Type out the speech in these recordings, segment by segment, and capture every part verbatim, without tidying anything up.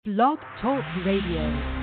Blog Talk Radio.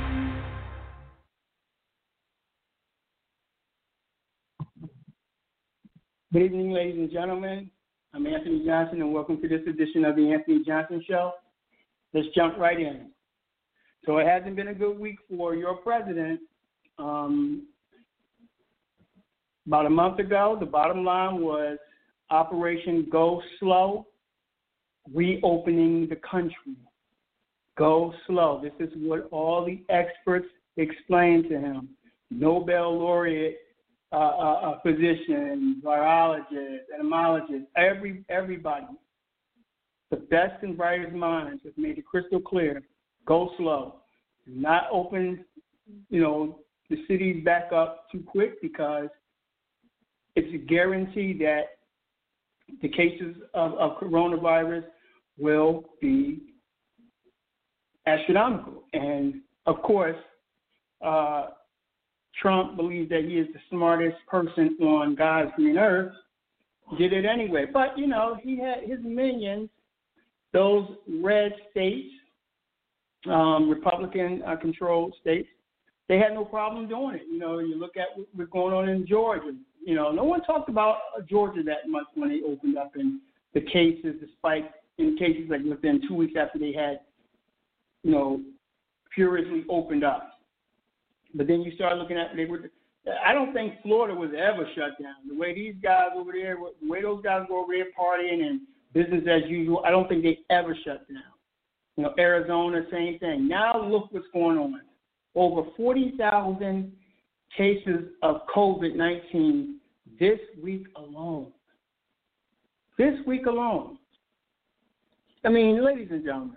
Good evening, ladies and gentlemen. I'm Anthony Johnson, and welcome to this edition of the Anthony Johnson Show. Let's jump right in. So it hasn't been a good week for your president. Um, about a month ago, the bottom line was Operation Go Slow, reopening the country. Go slow. This is what all the experts explained to him. Nobel laureate Uh, uh, uh, physicians, virologists, etymologists, every everybody, the best and brightest minds have made it crystal clear. Go slow. Do not open, you know, the cities back up too quick, because it's a guarantee that the cases of, of coronavirus will be astronomical. And of course, uh, Trump believes that he is the smartest person on God's green earth, did it anyway. But, you know, he had his minions, those red states, um, Republican-controlled states, they had no problem doing it. You know, you look at what's going on in Georgia. You know, no one talked about Georgia that much when they opened up, and the cases, the spike in cases, like within two weeks after they had, you know, furiously opened up. But then you start looking at, they were, I don't think Florida was ever shut down. The way these guys over there, the way those guys go over there partying and business as usual, I don't think they ever shut down. You know, Arizona, same thing. Now look what's going on. Over forty thousand cases of COVID nineteen this week alone. This week alone. I mean, ladies and gentlemen,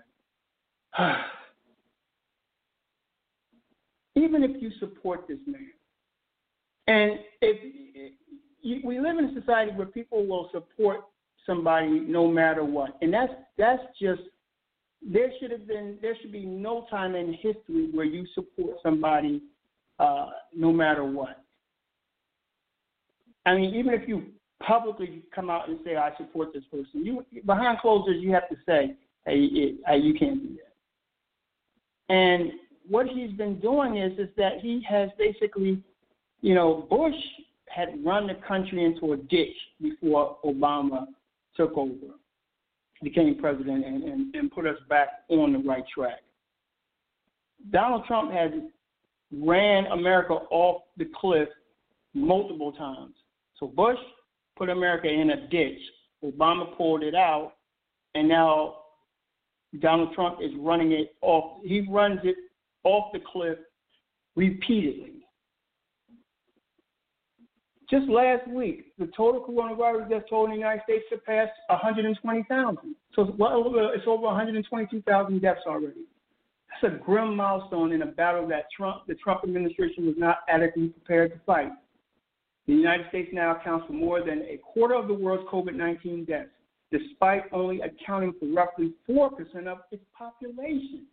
even if you support this man, and if, if we live in a society where people will support somebody no matter what, and that's that's just, there should have been there should be no time in history where you support somebody uh, no matter what. I mean, even if you publicly come out and say I support this person, you behind closed doors you have to say, hey, it, hey you can't do that. And what he's been doing is is that he has basically, you know, Bush had run the country into a ditch before Obama took over, became president, and, and, and put us back on the right track. Donald Trump has ran America off the cliff multiple times. So Bush put America in a ditch. Obama pulled it out, and now Donald Trump is running it off. He runs it off the cliff repeatedly. Just last week, the total coronavirus death toll in the United States surpassed one hundred twenty thousand. So it's, well, it's over one hundred twenty-two thousand deaths already. That's a grim milestone in a battle that Trump, the Trump administration was not adequately prepared to fight. The United States now accounts for more than a quarter of the world's COVID nineteen deaths, despite only accounting for roughly four percent of its population.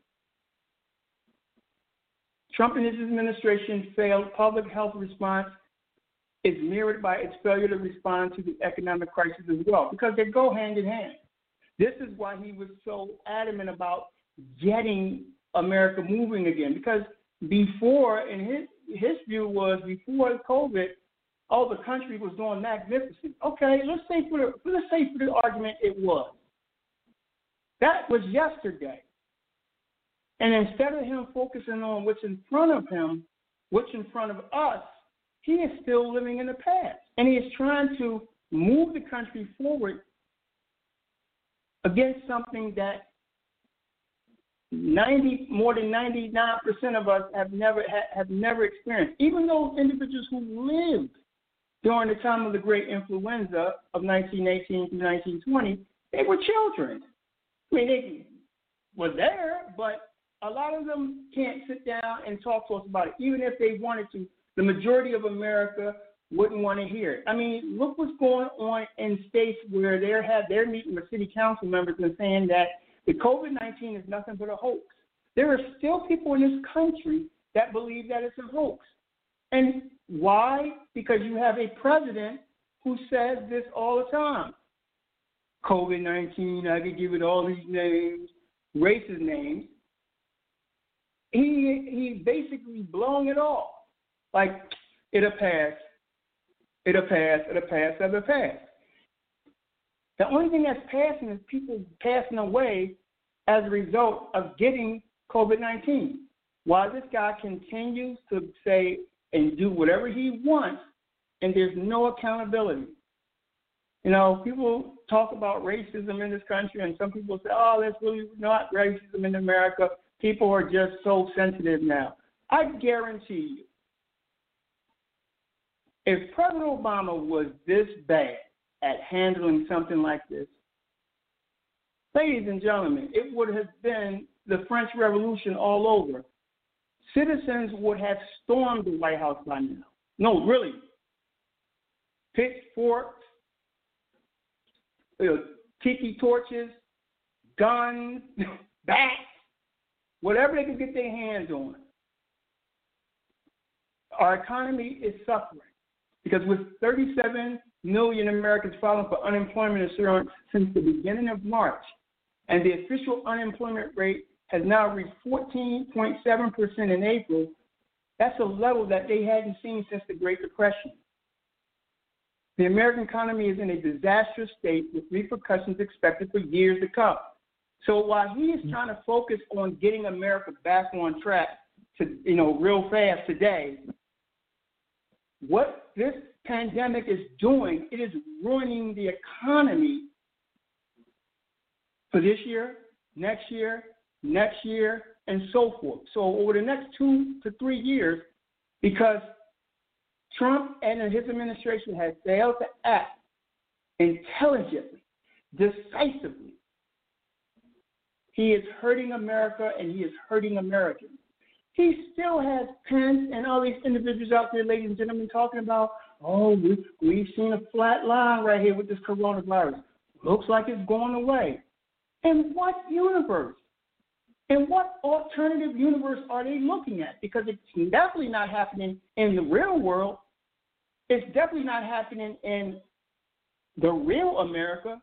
Trump and his administration failed public health response is mirrored by its failure to respond to the economic crisis as well, because they go hand in hand. This is why he was so adamant about getting America moving again, because before, and his, his view was before COVID, oh, the country was doing magnificent. Okay, let's say for the, let's say for the argument it was. That was yesterday. And instead of him focusing on what's in front of him, what's in front of us, he is still living in the past. And he is trying to move the country forward against something that ninety, more than ninety-nine percent of us have never have never experienced. Even those individuals who lived during the time of the Great Influenza of nineteen eighteen through nineteen twenty, they were children. I mean, they were there, but a lot of them can't sit down and talk to us about it. Even if they wanted to, the majority of America wouldn't want to hear it. I mean, look what's going on in states where they're have they're meeting with city council members and saying that the COVID nineteen is nothing but a hoax. There are still people in this country that believe that it's a hoax. And why? Because you have a president who says this all the time. COVID nineteen, I could give it all these names, racist names. he's basically blowing it off. Like, it'll pass, it'll pass, it'll pass, it'll pass. The only thing that's passing is people passing away as a result of getting COVID nineteen. While this guy continues to say and do whatever he wants, and there's no accountability. You know, people talk about racism in this country, and some people say, oh, that's really not racism in America. People are just so sensitive now. I guarantee you, if President Obama was this bad at handling something like this, ladies and gentlemen, it would have been the French Revolution all over. Citizens would have stormed the White House by now. No, really. Pitchforks, you know, tiki torches, guns, bats, whatever they could get their hands on. Our economy is suffering because with thirty-seven million Americans filing for unemployment insurance since the beginning of March, and the official unemployment rate has now reached fourteen point seven percent in April, that's a level that they hadn't seen since the Great Depression. The American economy is in a disastrous state with repercussions expected for years to come. So while he is trying to focus on getting America back on track to, you know, real fast today, what this pandemic is doing, it is ruining the economy for this year, next year, next year, and so forth. So over the next two to three years, because Trump and his administration has failed to act intelligently, decisively, he is hurting America and he is hurting Americans. He still has Pence and all these individuals out there, ladies and gentlemen, talking about, oh, we, we've seen a flat line right here with this coronavirus. Looks like it's going away. In what universe? In what alternative universe are they looking at? Because it's definitely not happening in the real world. It's definitely not happening in the real America.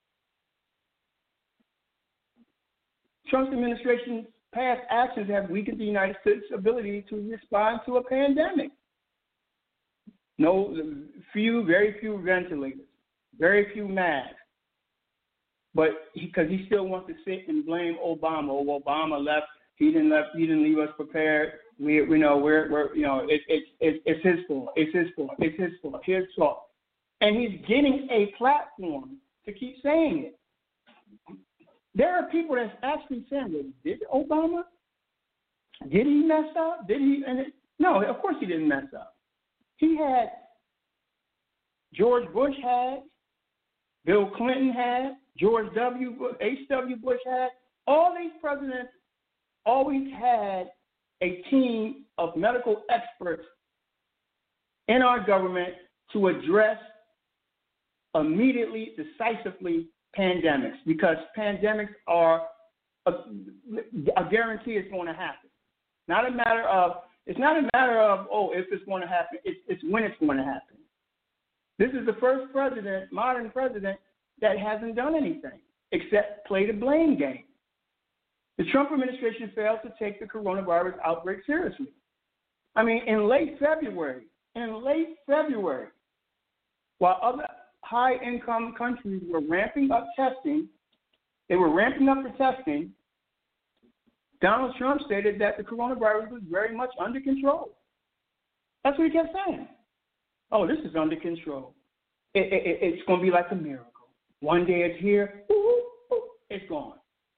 Trump's administration's past actions have weakened the United States' ability to respond to a pandemic. No, few, very few ventilators, very few masks. But because he, he still wants to sit and blame Obama. Oh, Obama left. He didn't left. He didn't leave us prepared. We, we know we're, we're you know, it, it, it, it's his fault. It's his fault. It's his fault. His fault. And he's getting a platform to keep saying it. There are people that's actually saying, well, did Obama? Did he mess up? Did he? And it, no, of course he didn't mess up. He had, George Bush had, Bill Clinton had, George W. Bush, H W. Bush had. All these presidents always had a team of medical experts in our government to address immediately, decisively, pandemics, because pandemics are a, a guarantee it's going to happen. Not a matter of, it's not a matter of, oh, if it's going to happen, it's, it's when it's going to happen. This is the first president, modern president, that hasn't done anything except play the blame game. The Trump administration failed to take the coronavirus outbreak seriously. I mean, in late February, in late February, while other high-income countries were ramping up testing, they were ramping up the testing, Donald Trump stated that the coronavirus was very much under control. That's what he kept saying. Oh, this is under control. It, it, it's going to be like a miracle. One day it's here, ooh, ooh, it's gone.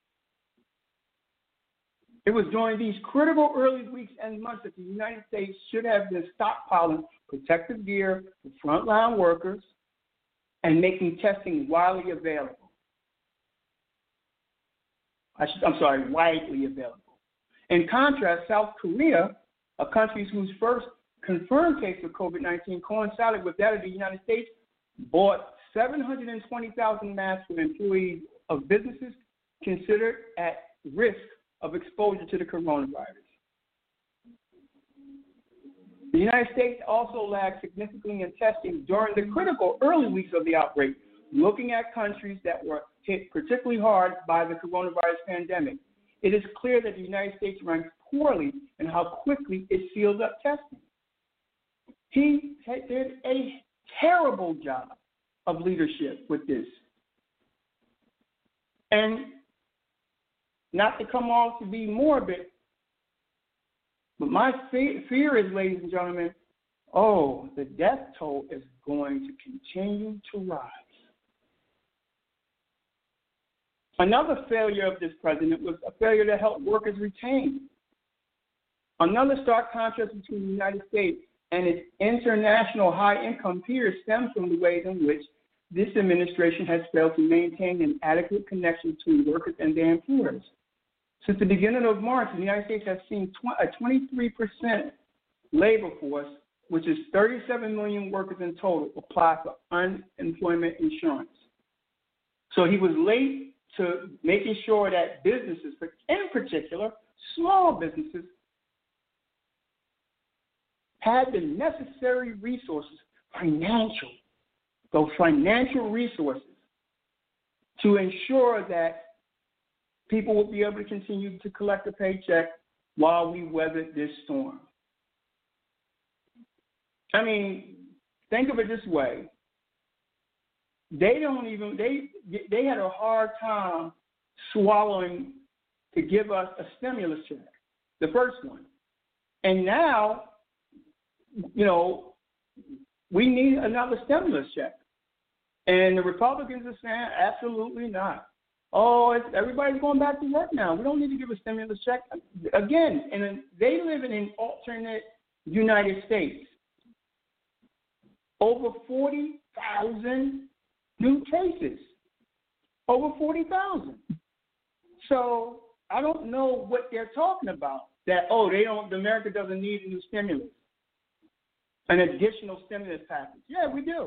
It was during these critical early weeks and months that the United States should have been stockpiling protective gear for frontline workers and making testing widely available. I should, I'm sorry, widely available. In contrast, South Korea, a country whose first confirmed case of COVID nineteen coincided with that of the United States, bought seven hundred twenty thousand masks for employees of businesses considered at risk of exposure to the coronavirus. The United States also lagged significantly in testing during the critical early weeks of the outbreak, looking at countries that were hit particularly hard by the coronavirus pandemic. it is clear that the United States ranks poorly in how quickly it seals up testing. He did a terrible job of leadership with this. And not to come off to be morbid, but my fe- fear is, ladies and gentlemen, oh, the death toll is going to continue to rise. Another failure of this president was a failure to help workers retain. Another stark contrast between the United States and its international high-income peers stems from the ways in which this administration has failed to maintain an adequate connection between workers and their employers. Since the beginning of March, the United States has seen a twenty-three percent labor force, which is thirty-seven million workers in total, apply for unemployment insurance. So he was late to making sure that businesses, but in particular, small businesses, had the necessary resources, financial, those financial resources, to ensure that people would be able to continue to collect a paycheck while we weathered this storm. I mean, think of it this way. They don't even, they they had a hard time swallowing to give us a stimulus check, the first one. And now, you know, we need another stimulus check. And the Republicans are saying, absolutely not. Oh, it's, everybody's going back to work now. We don't need to give a stimulus check. Again, and they live in an alternate United States. Over forty thousand new cases. Over forty thousand. So I don't know what they're talking about. That, oh, they don't, America doesn't need a new stimulus. An additional stimulus package. Yeah, we do.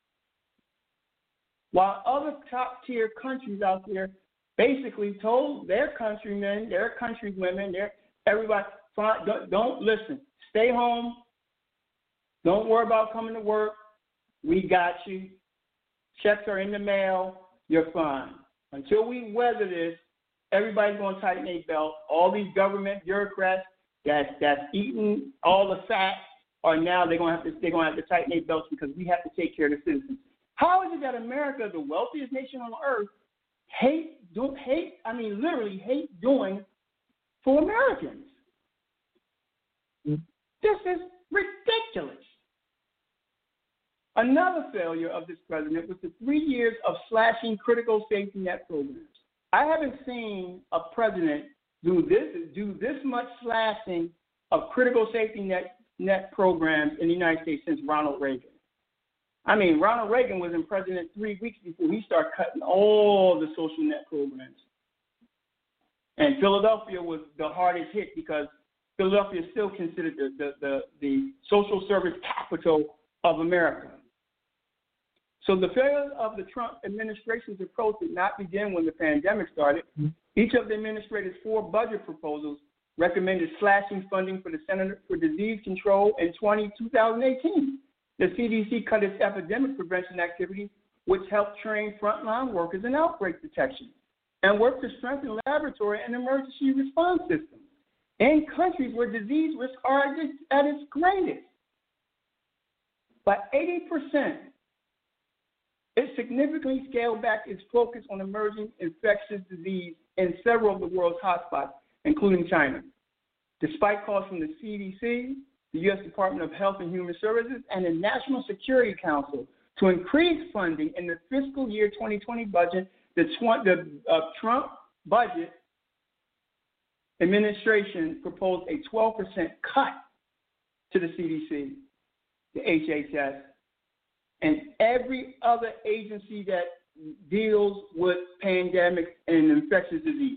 While other top-tier countries out there basically told their countrymen, their countrywomen, their everybody, fine, don't, don't listen. Stay home. Don't worry about coming to work. We got you. Checks are in the mail. You're fine. Until we weather this, everybody's going to tighten their belt. All these government bureaucrats that's that's eating all the fat are now they're going to have to they're going to have to tighten their belts because we have to take care of the citizens. How is it that America, the wealthiest nation on earth, hate don't hate I mean literally hate doing for Americans? This is ridiculous. Another failure of this president was the three years of slashing critical safety net programs. I haven't seen a president do this do this much slashing of critical safety net net programs in the United States since Ronald Reagan. I mean, Ronald Reagan was in president three weeks before he started cutting all the social net programs. And Philadelphia was the hardest hit because Philadelphia is still considered the, the, the, the social service capital of America. So the failure of the Trump administration's approach did not begin when the pandemic started. Each of the administrator's four budget proposals recommended slashing funding for the Center for Disease Control in twenty, twenty eighteen. The C D C cut its epidemic prevention activities, which helped train frontline workers in outbreak detection, and worked to strengthen laboratory and emergency response systems in countries where disease risks are at its, at its greatest. By eighty percent, it significantly scaled back its focus on emerging infectious disease in several of the world's hotspots, including China. Despite calls from the C D C, the U S Department of Health and Human Services, and the National Security Council to increase funding in the fiscal year twenty twenty budget, the, tw- the uh, Trump budget administration proposed a twelve percent cut to the C D C, the H H S, and every other agency that deals with pandemics and infectious diseases.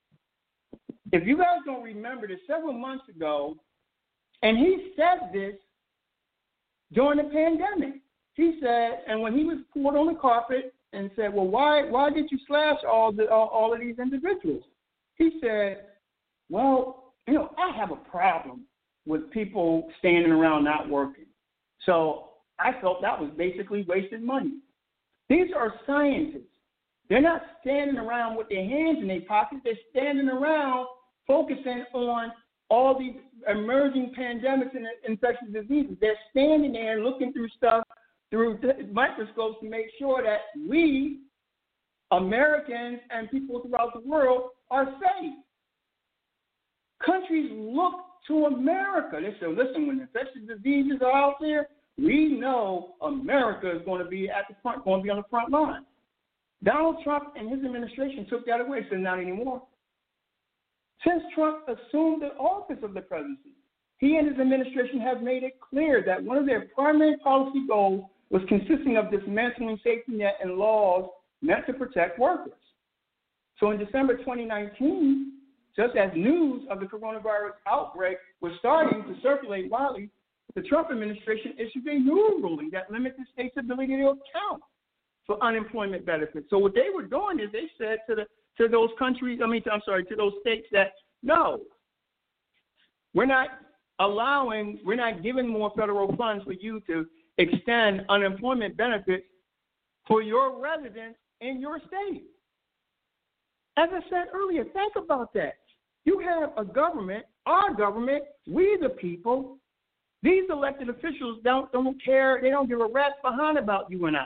If you guys don't remember this, several months ago, and he said this during the pandemic. He said, and when he was pulled on the carpet and said, well, why why did you slash all the all, all of these individuals? He said, well, you know, I have a problem with people standing around not working. So I felt that was basically wasted money. These are scientists. They're not standing around with their hands in their pockets. They're standing around focusing on all these emerging pandemics and infectious diseases. They're standing there looking through stuff through microscopes to make sure that we, Americans and people throughout the world, are safe. Countries look to America. They say, listen, when infectious diseases are out there, we know America is going to be at the front, going to be on the front line. Donald Trump and his administration took that away, so not anymore. Since Trump assumed the office of the presidency, he and his administration have made it clear that one of their primary policy goals was consisting of dismantling safety net and laws meant to protect workers. So in December twenty nineteen, just as news of the coronavirus outbreak was starting to circulate widely, the Trump administration issued a new ruling that limits the state's ability to account for unemployment benefits. So what they were doing is they said to the to those countries, I mean, I'm sorry, to those states that, no, we're not allowing, we're not giving more federal funds for you to extend unemployment benefits for your residents in your state. As I said earlier, think about that. You have a government, our government, we the people, these elected officials don't, don't care, they don't give a rat's behind about you and I.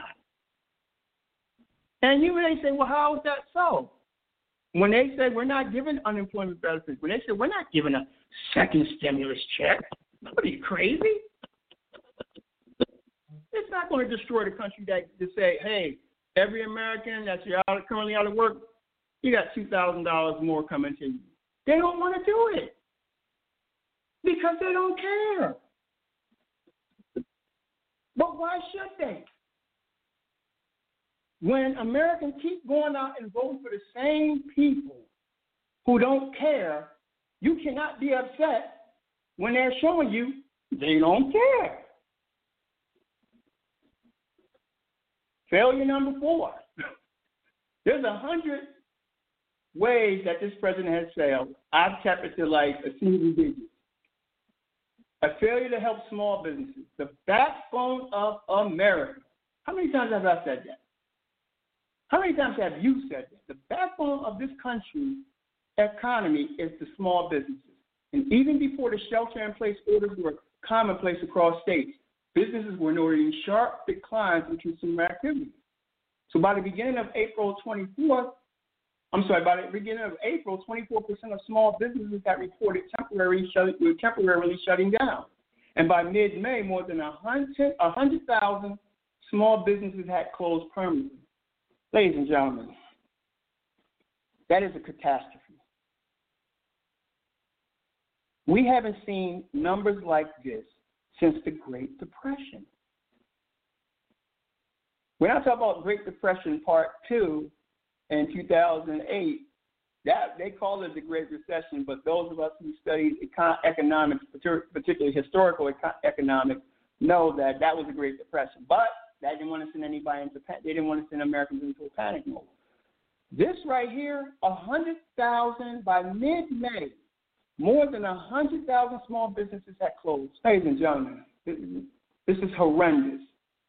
And you may say, well, how is that so? When they say we're not giving unemployment benefits, when they say we're not giving a second stimulus check, what are you, crazy? It's not going to destroy the country that to say, hey, every American that's out, currently out of work, you got two thousand dollars more coming to you. They don't want to do it because they don't care. But why should they? When Americans keep going out and voting for the same people who don't care, you cannot be upset when they're showing you they don't care. Failure number four. There's a hundred ways that this president has failed. I've kept it to like a single digit. A failure to help small businesses, the backbone of America. How many times have I said that? How many times have you said that? The backbone of this country's economy is the small businesses. And even before the shelter-in-place orders were commonplace across states, businesses were noting sharp declines in consumer activity. So by the beginning of April twenty-fourth, I'm sorry, by the beginning of April, twenty-four percent of small businesses had reported temporarily, shut, were temporarily shutting down. And by mid-May, more than one hundred thousand small businesses had closed permanently. Ladies and gentlemen, that is a catastrophe. We haven't seen numbers like this since the Great Depression. When I talk about Great Depression Part Two in two thousand eight, that they call it the Great Recession, but those of us who studied econ- economics, particularly historical econ- economics, know that that was the Great Depression. But that didn't want to send anybody into panic. They didn't want to send Americans into a panic mode. This right here, one hundred thousand by mid-May, more than one hundred thousand small businesses had closed. Ladies and gentlemen, this is horrendous.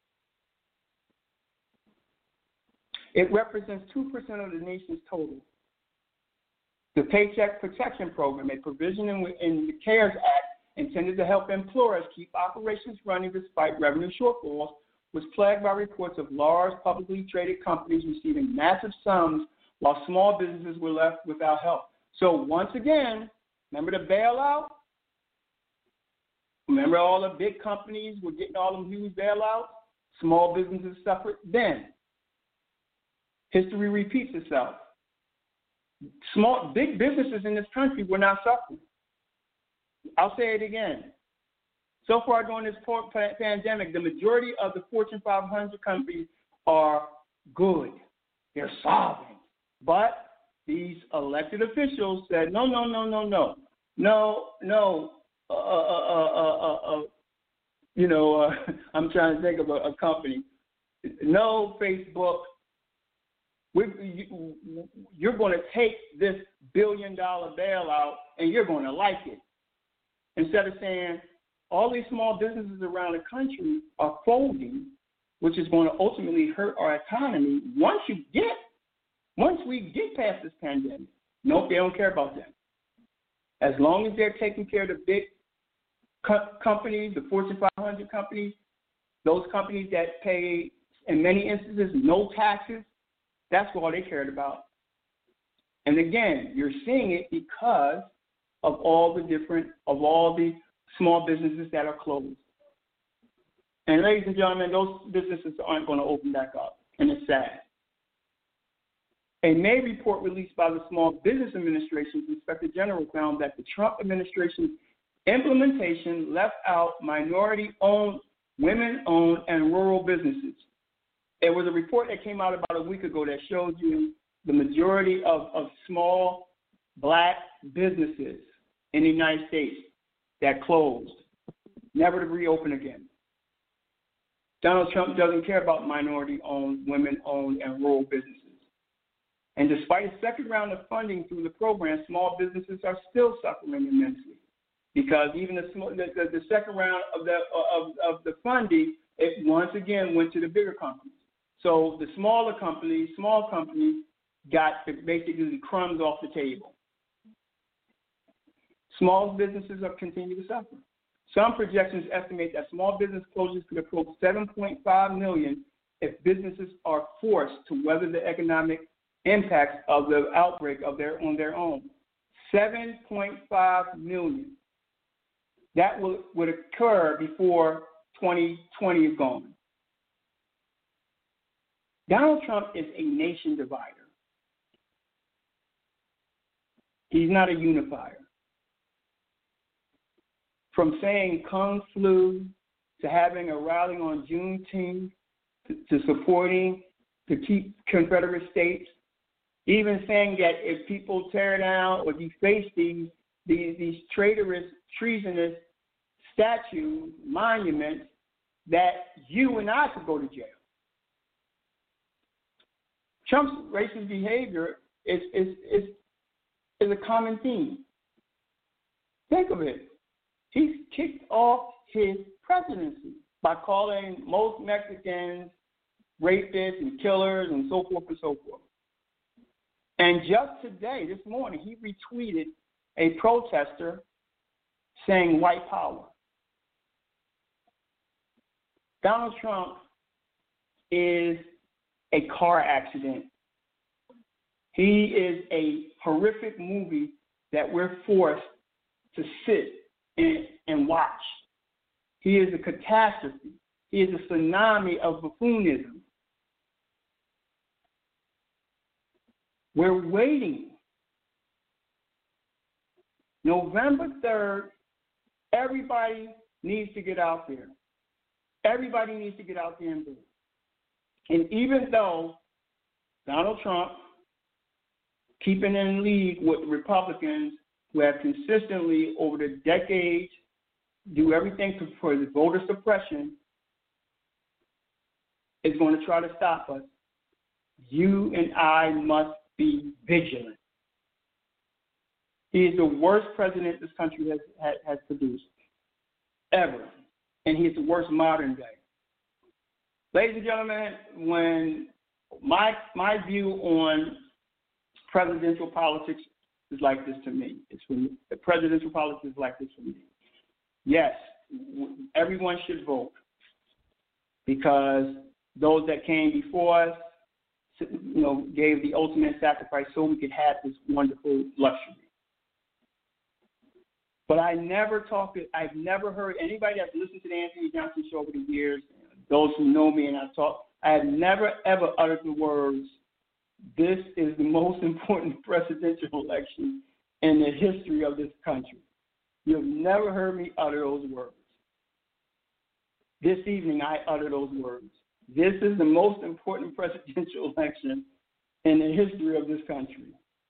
It represents two percent of the nation's total. The Paycheck Protection Program, a provision in, in the CARES Act intended to help employers keep operations running despite revenue shortfalls, was plagued by reports of large publicly traded companies receiving massive sums while small businesses were left without help. So once again, remember the bailout? Remember all the big companies were getting all them huge bailouts? Small businesses suffered then. History repeats itself. Small, big businesses in this country were not suffering. I'll say it again. So far during this pandemic, the majority of the Fortune five hundred companies are good. They're solving. But these elected officials said, no, no, no, no, no. No, no. Uh, uh, uh, uh, uh, you know, uh, I'm trying to think of a, a company. No, Facebook. We, you, you're going to take this billion-dollar bailout and you're going to like it. Instead of saying, all these small businesses around the country are folding, which is going to ultimately hurt our economy. Once you get Once we get past this pandemic, nope, they don't care about them. As long as they're taking care of the big co- companies, the Fortune five hundred companies, those companies that pay, in many instances, no taxes, that's all they cared about. And again, you're seeing it because of all the different, of all the small businesses that are closed. And ladies and gentlemen, those businesses aren't going to open back up, and it's sad. A May report released by the Small Business Administration's Inspector General found that the Trump administration's implementation left out minority-owned, women-owned, and rural businesses. There was a report that came out about a week ago that showed you the majority of, of small black businesses in the United States that closed, never to reopen again. Donald Trump doesn't care about minority-owned, women-owned, and rural businesses. And despite a second round of funding through the program, small businesses are still suffering immensely because even the, the, the second round of the, of, of the funding, it once again went to the bigger companies. So the smaller companies, small companies, got basically the crumbs off the table. Small businesses are continuing to suffer. Some projections estimate that small business closures could approach seven point five million if businesses are forced to weather the economic impacts of the outbreak of their on their own. seven point five million. That will, would occur before twenty twenty is gone. Donald Trump is a nation divider. He's not a unifier. From saying Kung Flu to having a rally on Juneteenth to, to supporting to keep Confederate states, even saying that if people tear down or deface these, these, these traitorous, treasonous statues, monuments, that you and I could go to jail. Trump's racist behavior is, is, is, is a common theme. Think of it. He's kicked off his presidency by calling most Mexicans rapists and killers and so forth and so forth. And just today, this morning, he retweeted a protester saying white power. Donald Trump is a car accident. He is a horrific movie that we're forced to sit and, and watch. He is a catastrophe. He is a tsunami of buffoonism. We're waiting. November third, everybody needs to get out there. Everybody needs to get out there and vote. And even though Donald Trump, keeping in league with Republicans who have consistently over the decades do everything to, for the voter suppression, is going to try to stop us, you and I must be vigilant. He is the worst president this country has, has, has produced, ever. And he is the worst modern day. Ladies and gentlemen, when my my view on presidential politics is like this to me. It's for me. The presidential politics is like this for me. Yes, everyone should vote because those that came before us, you know, gave the ultimate sacrifice so we could have this wonderful luxury. But I never talked, I've never heard anybody that's listened to the Anthony Johnson show over the years, those who know me and I've talked, I have never ever uttered the words, this is the most important presidential election in the history of this country. You've never heard me utter those words. This evening I utter those words. This is the most important presidential election in the history of this country.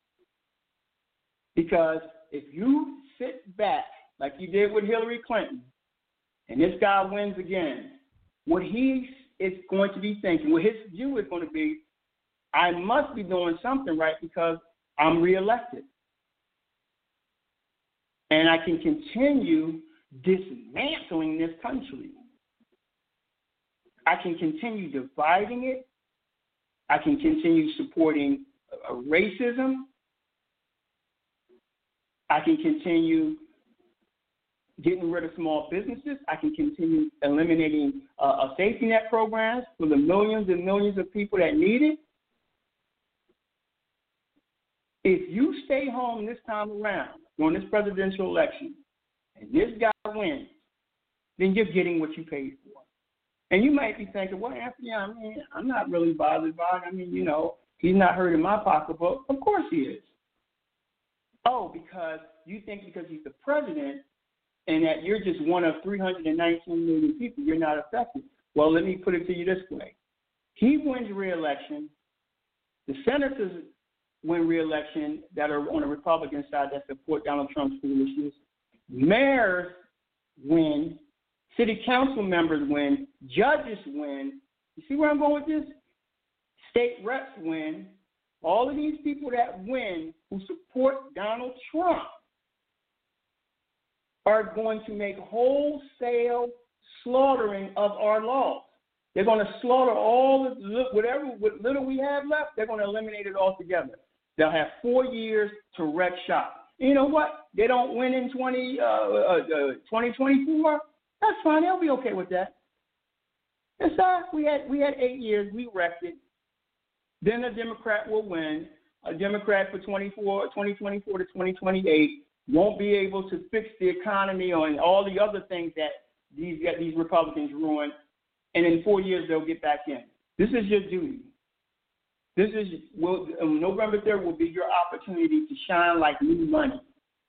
Because if you sit back like you did with Hillary Clinton, and this guy wins again, what he is going to be thinking, what his view is going to be, I must be doing something right because I'm reelected. And I can continue dismantling this country. I can continue dividing it. I can continue supporting uh, racism. I can continue getting rid of small businesses. I can continue eliminating uh, safety net programs for the millions and millions of people that need it. If you stay home this time around during this presidential election and this guy wins, then you're getting what you paid for. And you might be thinking, well, Anthony, I mean, I'm not really bothered by it. I mean, you know, he's not hurting my pocketbook. Of course he is. Oh, because you think because he's the president and that you're just one of three hundred nineteen million people, you're not affected. Well, let me put it to you this way. He wins re-election. The senators win re-election that are on the Republican side that support Donald Trump's foolishness. Mayors win. City council members win. Judges win. You see where I'm going with this? State reps win. All of these people that win who support Donald Trump are going to make wholesale slaughtering of our laws. They're going to slaughter all the whatever what little we have left. They're going to eliminate it altogether. They'll have four years to wreck shop. You know what? They don't win in twenty, uh, uh, uh, twenty twenty-four. That's fine. They'll be okay with that. And so we had we had eight years. We wrecked it. Then a Democrat will win. A Democrat for twenty-four, twenty twenty-four to twenty twenty-eight won't be able to fix the economy and all the other things that these these Republicans ruined. And in four years they'll get back in. This is your duty. This is will, um, November third will be your opportunity to shine like new money.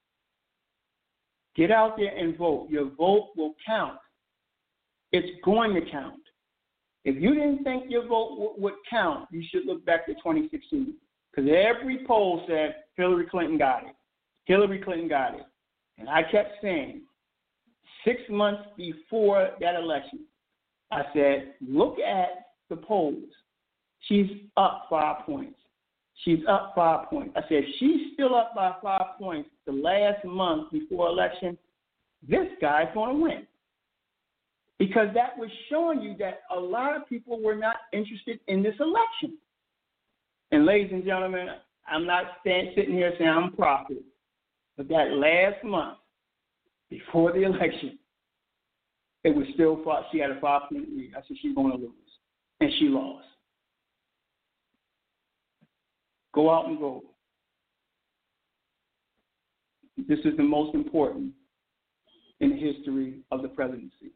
Get out there and vote. Your vote will count. It's going to count. If you didn't think your vote w- would count, you should look back to twenty sixteen. Because every poll said Hillary Clinton got it. Hillary Clinton got it. And I kept saying, six months before that election, I said, look at the polls. She's up five points. She's up five points. I said, she's still up by five points the last month before election. This guy's going to win. Because that was showing you that a lot of people were not interested in this election. And ladies and gentlemen, I'm not stand, sitting here saying I'm a prophet, but that last month before the election, it was still fought. She had a five-point lead. I said she's going to lose, and she lost. Go out and vote. This is the most important in the history of the presidency.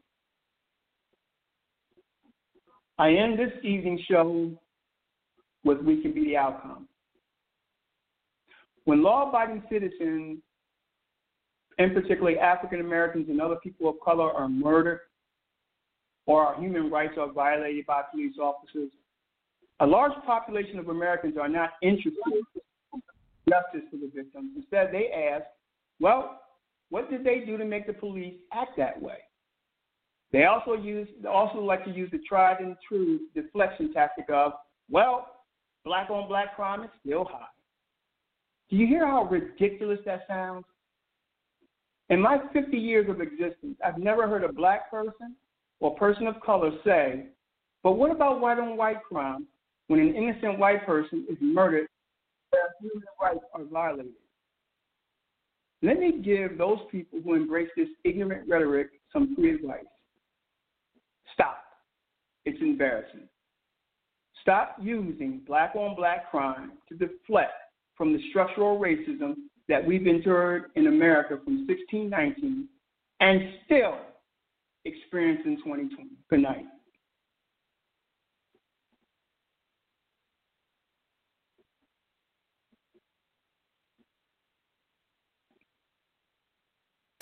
I end this evening show with "We Can Be the Outcome." When law-abiding citizens, and particularly African Americans and other people of color, are murdered or our human rights are violated by police officers, a large population of Americans are not interested in justice for the victims. Instead, they ask, well, what did they do to make the police act that way? They also use, they also like to use the tried and true deflection tactic of, well, black on black crime is still high. Do you hear how ridiculous that sounds? In my fifty years of existence, I've never heard a black person or person of color say, but what about white on white crime when an innocent white person is murdered and human rights are violated? Let me give those people who embrace this ignorant rhetoric some free advice. Stop. It's embarrassing. Stop using black on black crime to deflect from the structural racism that we've endured in America from sixteen nineteen and still experience in twenty twenty. Good night.